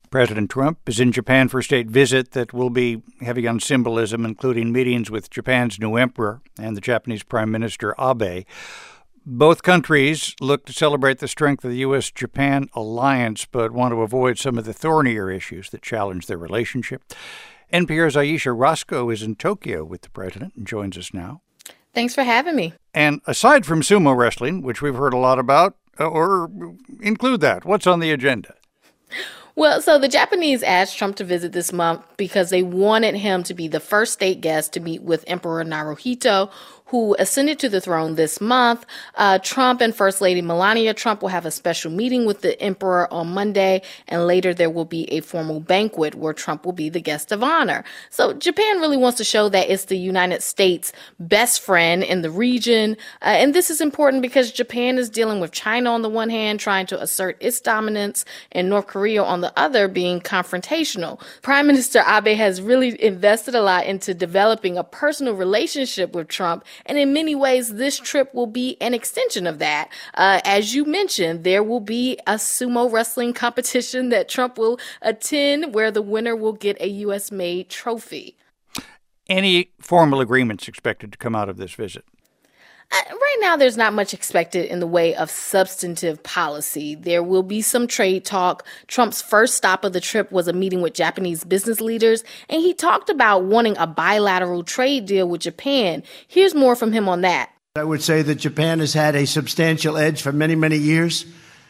President Trump is in Japan for a state visit that will be heavy on symbolism, including meetings with Japan's new emperor and the Japanese Prime Minister Abe. Both countries look to celebrate the strength of the U.S.-Japan alliance, but want to avoid some of the thornier issues that challenge their relationship. NPR's Ayesha Rascoe is in Tokyo with the president and joins us now. Thanks for having me. And aside from sumo wrestling, which we've heard a lot about, or include that, what's on the agenda? Well, so the Japanese asked Trump to visit this month because they wanted him to be the first state guest to meet with Emperor Naruhito, who ascended to the throne this month. Trump and First Lady Melania Trump will have a special meeting with the emperor on Monday, and later there will be a formal banquet where Trump will be the guest of honor. So Japan really wants to show that it's the United States' best friend in the region. And this is important because Japan is dealing with China on the one hand, trying to assert its dominance, and North Korea on the other being confrontational. Prime Minister Abe has really invested a lot into developing a personal relationship with Trump. And in many ways, this trip will be an extension of that. As you mentioned, there will be a sumo wrestling competition that Trump will attend where the winner will get a U.S.-made trophy. Any formal agreements expected to come out of this visit? Right now, there's not much expected in the way of substantive policy. There will be some trade talk. Trump's first stop of the trip was a meeting with Japanese business leaders, and he talked about wanting a bilateral trade deal with Japan. Here's more from him on that. I would say that Japan has had a substantial edge for many, many years,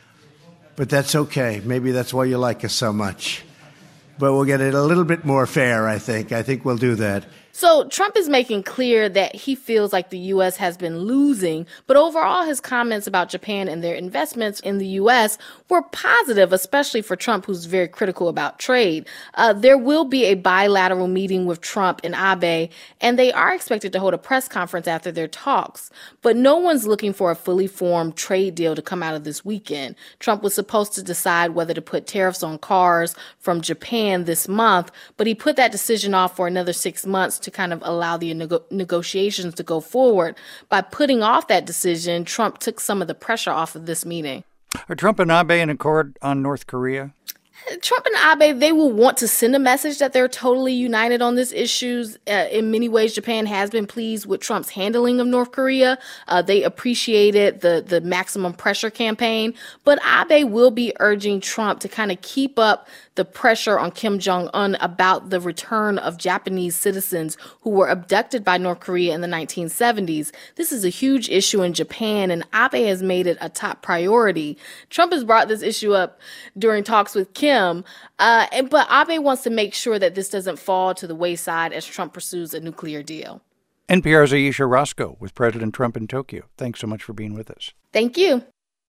but that's okay. Maybe that's why you like us so much. But we'll get it a little bit more fair, I think. I think we'll do that. So Trump is making clear that he feels like the U.S. has been losing, but overall his comments about Japan and their investments in the U.S. were positive, especially for Trump, who's very critical about trade. There will be a bilateral meeting with Trump and Abe, and they are expected to hold a press conference after their talks. But no one's looking for a fully formed trade deal to come out of this weekend. Trump was supposed to decide whether to put tariffs on cars from Japan this month, but he put that decision off for another 6 months to kind of allow the negotiations to go forward. By putting off that decision, Trump took some of the pressure off of this meeting. Are Trump and Abe in accord on North Korea? Trump and Abe, they will want to send a message that they're totally united on this issue. In many ways, Japan has been pleased with Trump's handling of North Korea. They appreciated the maximum pressure campaign. But Abe will be urging Trump to kind of keep up the pressure on Kim Jong-un about the return of Japanese citizens who were abducted by North Korea in the 1970s. This is a huge issue in Japan, and Abe has made it a top priority. Trump has brought this issue up during talks with Kim, but Abe wants to make sure that this doesn't fall to the wayside as Trump pursues a nuclear deal. NPR's Ayesha Rascoe with President Trump in Tokyo. Thanks so much for being with us. Thank you.